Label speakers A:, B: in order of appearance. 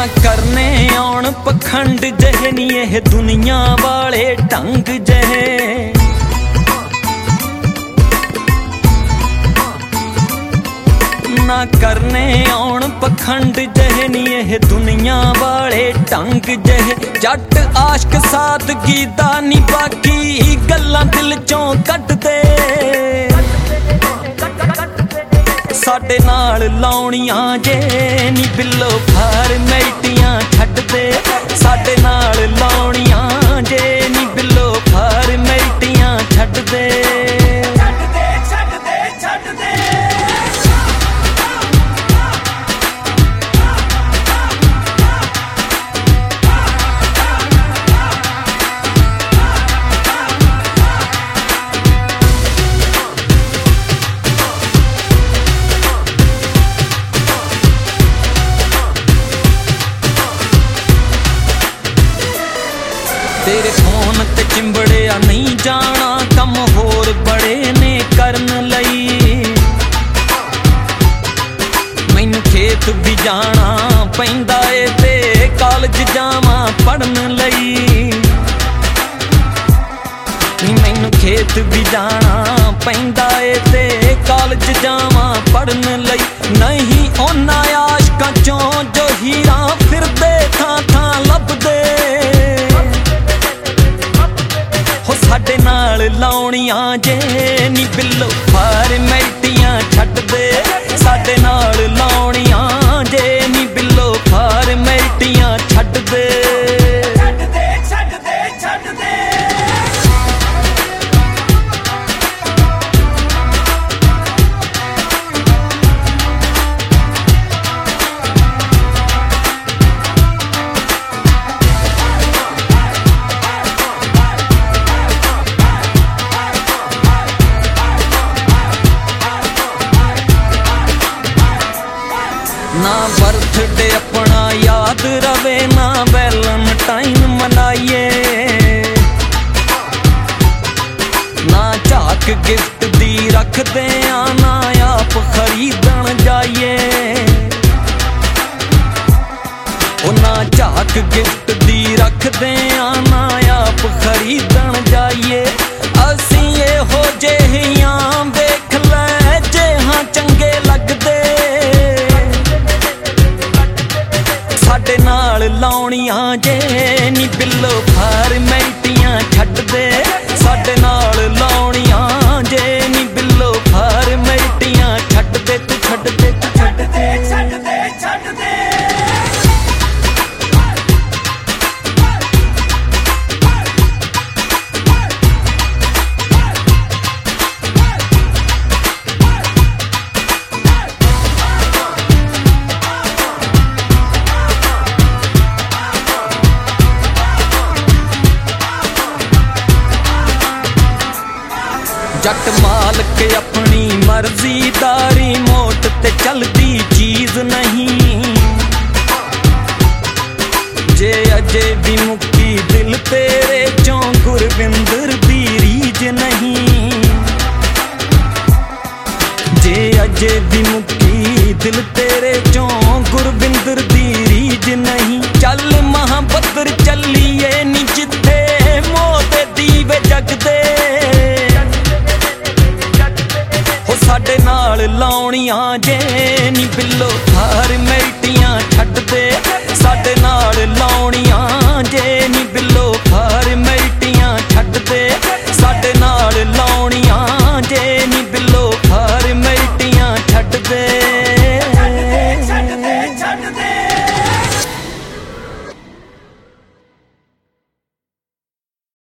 A: ਨਾ ਕਰਨੇ ਆਉਣ ਪਖੰਡ ਜਿਹੇ ਨੀ ਇਹ ਦੁਨੀਆ ਵਾਲੇ ਢੰਗ ਜਿਹੇ। ਨਾ ਕਰਨੇ ਆਉਣ ਪਖੰਡ ਜਿਹੇ ਨੀ ਇਹ ਦੁਨੀਆ ਵਾਲੇ ਢੰਗ ਜਿਹੇ। ਜੱਟ ਆਸ਼ਕ ਸਾਦਗੀ ਦਾ ਨੀ ਬਾਕੀ ਗੱਲਾਂ ਦਿਲ ਚੋਂ ਕੱਢਦੇ। ਸਾਡੇ ਨਾਲ ਲਾਉਣੀਆਂ ਜੇ ਨੀ ਬਿੱਲੋ ਫਾਰਮੈਲਟੀਆਂ ਛੱਡਦੇ। ਸਾਡੇ ਨਾਲ ਲਾਉਣੀਆਂ ਜੇ ਨੀ ਬਿੱਲੋ ਫਾਰਮੈਲਟੀਆਂ ਛੱਡਦੇ। ਤੇਰੇ ਫੋਨ ਤੇ ਚਿੰਬੜਿਆ ਨਹੀਂ ਜਾਣਾ, ਕੰਮ ਹੋਰ ਬੜੇ ਨੇ ਕਰਨ ਲਈ। ਮੈਨੂੰ ਖੇਤ ਵੀ ਜਾਣਾ ਪੈਂਦਾ ਏ ਤੇ ਕਾਲਜ ਜਾਵਾਂ ਪੜ੍ਹਨ ਲਈ। ਮੈਨੂੰ ਖੇਤ ਵੀ ਜਾਣਾ ਪੈਂਦਾ ਏ ਤੇ ਕਾਲਜ ਜਾਵਾਂ ਪੜ੍ਹਨ ਲਈ। ਨਹੀਂ ਉਹਨਾਂ ਆਸ਼ਕਾਂ ਚੋਂ ਜੋ ਹੀਰਾਂ ਫਿਰਦੇ ਥਾਂ ਥਾਂ ਲੱਭਦੇ। ਸਾਡੇ ਨਾਲ ਲਾਉਣੀਆਂ ਜੇ ਨੀ ਬਿੱਲੋ ਫਾਰਮੈਲਟੀਆਂ ਛੱਡਦੇ। ਸਾਡੇ ਨਾਲ ਲਾਉਣੀਆਂ ਜੇ ਨੀ ਬਿੱਲੋ ਫਾਰਮੈਲਟੀਆਂ ਛੱਡਦੇ। ਨਾ ਬਰਥਡੇ ਆਪਣਾ ਯਾਦ ਰਵੇ, ਨਾ ਵੈਲਨਟਾਈਨ ਮਨਾਈਏ। ਨਾ ਝਾਕ ਗਿਫਟ ਦੀ ਰੱਖਦੇ ਆ, ਨਾ ਆਪ ਖਰੀਦਣ ਜਾਈਏ। ਉਹ ਨਾ ਝਾਕ ਗਿਫਟ ਦੀ ਰੱਖਦੇ ਆ, ਨਾ ਆਪ ਖਰੀਦਣ ਜਾਈਏ। ਅਸੀਂ ਇਹੋ ਜਿਹੀਆਂ ਵੇਖ ਲੈ ਜੇ ਹਾਂ ਚੰਗੇ ਲੱਗਦੇ। ਸਾਡੇ ਨਾਲ ਲਾਉਣੀਆਂ ਜੇ ਨੀ ਬਿੱਲੋ ਫਾਰਮੈਲਟੀਆਂ ਛੱਡਦੇ। ਸਾਡੇ ਨਾਲ ਲਾਉਣੀਆਂ ਜੇ ਨੀ ਬਿੱਲੋ ਫਾਰਮੈਲਟੀਆਂ ਛੱਡਦੇ। ਤੂੰ ਛੱਡਦੇ, ਤੂੰ ਛੱਡਦੇ, ਛੱਡਦੇ, ਛੱਡਦੇ। ਜੱਟ ਮਾਲਕ ਆਪਣੀ ਮਰਜ਼ੀ ਦਾ, ਰਿਮੋਟ ਤੇ ਚੱਲਦੀ ਚੀਜ਼ ਨਹੀਂ। ਜੇ ਅਜੇ ਵੀ ਮੁੱਕੀ ਦਿਲ ਤੇਰੇ ਚੋਂ ਗੁਰਵਿੰਦਰ ਦੀ ਰੀਝ ਨਹੀਂ। ਜੇ ਅਜੇ ਵੀ ਮੁੱਕੀ ਦਿਲ ਤੇਰੇ ਚੋਂ ਗੁਰਵਿੰਦਰ ਦੀ ਰੀਝ ਨਹੀਂ। ਚੱਲ ਮਹਾਬੱਦਰ ਚੱਲੀਏ ਨੀ ਜਿੱਥੇ ਮੋਹ ਦੇ ਦੀਵੇ ਜਗਦੇ। ਸਾਡੇ ਨਾਲ ਲਾਉਣੀਆਂ ਜੇ ਨੀ ਬਿੱਲੋ ਫਾਰਮੈਲਟੀਆਂ ਛੱਡਦੇ। ਸਾਡੇ ਨਾਲ